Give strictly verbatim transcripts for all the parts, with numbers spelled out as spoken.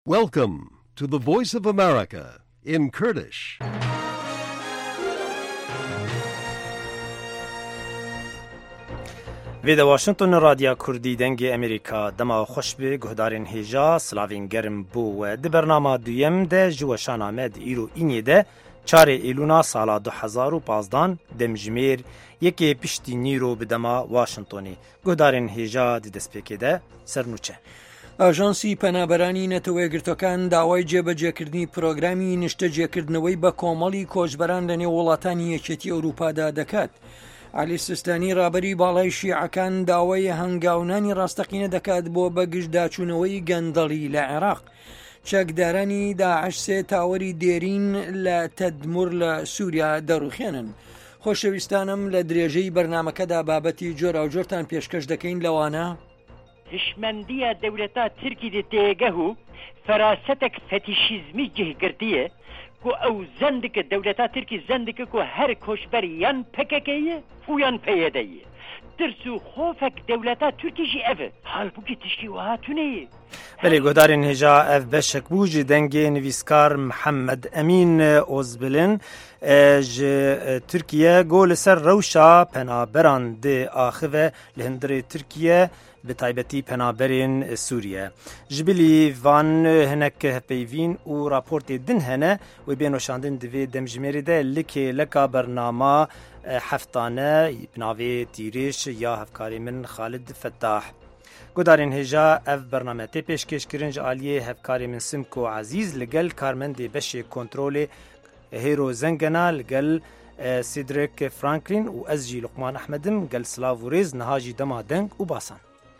Welcome to the Voice of America in Kurdish. ویده واشنطن رادیا کردی دنگ امریکا دما خوش به گهدارین هیجا سلاوین گرم بو و ده برنامه دویم ده جوشان آمد ایرو اینی ده چار ایلونا سالا دو هزار و پازدان دمجمیر یکی پشتی نیرو به دما واشنطنی گهدارین هیجا دی دسپیکی ده سرنوچه. ئاژانسی پەنابەرانی نەتەوە یەکگرتوەکان داوای جێبەجێکردنی پرۆگرامی نیشتەجێکردنەوەی بە کۆمەڵی کۆچبەران لە نێو وڵاتانی یەکێتی ئەوروپادا دەکات. عەلی سیستانی ڕابەری باڵای شیعەکان داوای هەنگاونانی ڕاستەقینە دەکات بۆ بەگشتداچوونەوەی گەندەڵی لە عێراق. چەکدارانی داعش سێ تاوەری دێرین لە تەدمور لە سووریا دەڕوخێنن. خۆشەویستانم لە درێژەی بەرنامەکەدا بابەتی جۆرا و جۆرتان پێشکەش دەکەین لەوانە هشمندیە دەولەتا ترکی دێ تێگەه و فەراستێک فەتیشیزمی جێگردیە کو ئەو زەندکە دەولەتا ترکی زەندکە کو هەر کۆشبەر یان پەکەکەیە فویان پەیەدەیە ترس و خۆفەک دەولەتا تورکیشی ئەvە هەڵبووکی تشکی وهاتونەیە. بله گهدارین هجا اف بشک بوج دنگ نویسکار محمد امین اوزبلن ج ترکیه گول سر روشا پنابران ده آخوه لهندر ترکیه به تایبەتی پەنابەرên سووریە جبلی van hinek hepeyvîn û raportê din hene wê bên weşandin divê demjimêrê de likê leka bernama heftane navê tîrêş ya hevkarê min Xalid Fettah. Gudarên hêja ev bername tê pêşkêşkirin ji aliyê hevkarê min Simko Ezîz li gel karmendê beşê kontrolê Hêro Zengena li gel Cedric Franklin û ez jî Luqman Ehmedim gel Silav û Rêz niha jî dema deng û basan.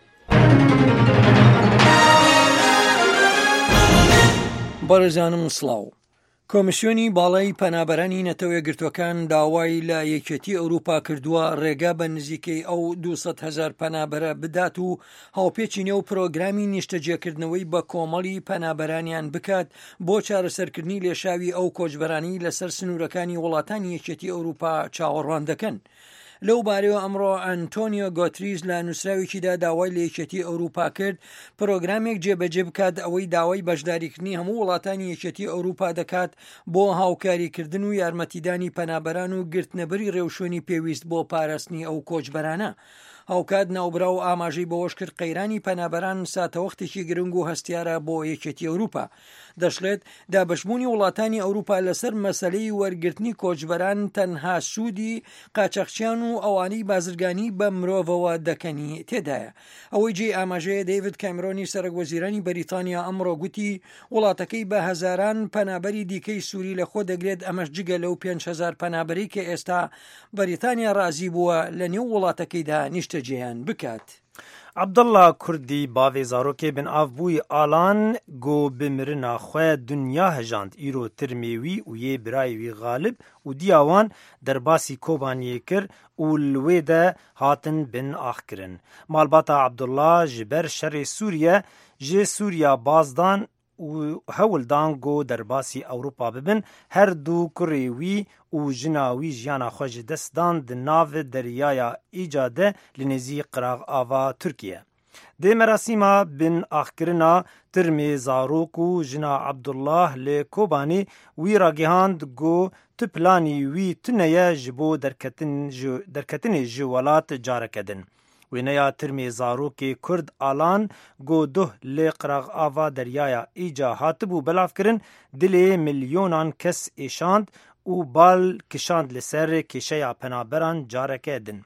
بەڕێزانم سڵاو. کۆمیسیۆنی باڵای پەنابەرانی نەتەوە یەکگرتوەکان داوای لە یەکێتی ئەوروپا کردووە ڕێگا بە نزیکەی ئەو دووسەد هەزار پەنابەرە بدات و هاوپێچی نێو پرۆگرامی نیشتەجێکردنەوەی بە کۆمەڵی پەنابەرانیان بکات بۆ چارەسەرکردنی لێشاوی ئەو کۆچبەرانی لەسەر سنوورەکانی وڵاتانی یەکێتی ئەوروپا چاوەڕوان دەکەن. لەو بارەوە ئەمڕۆ ئەنتۆنیۆ گۆتریز لە نووسراوێکیدا داوای لە یەکێتی ئەوروپا کرد پرۆگرامێک جێبەجێ بکات ئەوەی داوای بەشداریکردنی هەموو وڵاتانی یەکێتی ئەوروپا دەکات بۆ هاوکاریکردن و یارمەتیدانی پەنابەران و گرتنەبەری ڕێوشوێنی پێویست بۆ پاراستنی ئەو کۆچبەرانە. هاوکات ناوبرا و ئاماژەی بەوەش کرد قەیرانی پەنابەران ساتەوەختێکی گرنگ و هەستیارە بۆ یەکێتی ئەوروپا. دەشڵێت دابەشبوونی وڵاتانی ئەوروپا لەسەر مەسەلەی وەرگرتنی کۆچبەران تەنها سوودی قاچەقچیان و ئەوانەی بازرگانی بە مرۆڤەوە دەکەنی تێدایە. ئەوەی جێ ئاماژەیە دەیڤید کامێرۆنی سەرۆکوەزیرانی بەریتانیا ئەمڕۆ گوتی وڵاتەکەی بە هەزاران پەنابەری دیکەی سووری لەخۆ دەگرێت ئەمەش جگە لەو پێنج هەزار پەنابەری کە ئێستا بەریتانیا ڕازی بووە لە نێو وڵاتەکەیدا نیشتەجێیان بکات. عبدالله کردی باوی زاروکی بن آف بوی آلان گو بمرنا خواه دنیا هجاند ایرو ترمیوی و یه برایوی غالب و دیاوان در باسی کوبانیه کر و لوی ده هاتن بن آخ کرن. مالباتا عبدالله جبر شر سوریه جه سوریا بازدان و هولدان گو در باسی اوروپا ببن هر دو کریوی و جناوی جیانا خوش دستان د ناو دریایا ایجاده لنزی قراغ آوا ترکیه. ده مراسیما بن آخکرنا ترمی زاروک و جنا عبدالله لکوبانی وی راگهاند گو تپلانی وی تنیه جبو درکتن, جو درکتن جوالات جارکدن. وینیا ترمی زاروکی کرد آلان گو ده لقراغ آوا دریایا ایجا هاتبو بلاف کرن دلی میلیونان کس ایشاند و بال کشاند لسر کشیا پنابران جارکه دن.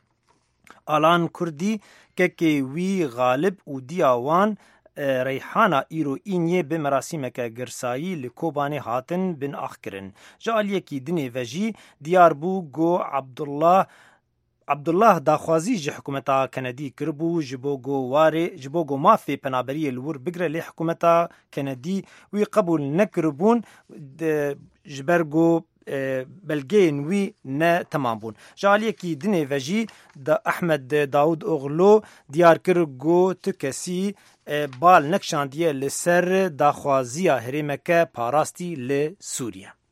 آلان کردی که که وی غالب و دیاوان ریحانا ایرو اینیه به مراسیمک گرسایی لکوبانی هاتن بن آخ کرن. جالیه کی دنی وجی دیار بو گو عبدالله عبدالله داخوازی جه حکومتا کندی کربو جبوگو واره جبوگو مافی پنابری الور بگره لی حکومتا کندی وی قبول نکربون جبرگو بلگین وی نه تمام بون. جالیه کی دنی وجی دا احمد داود اغلو دیار کرگو تکسی بال نکشاندیه لسر داخوازی هریمکه پاراستی لسوریه.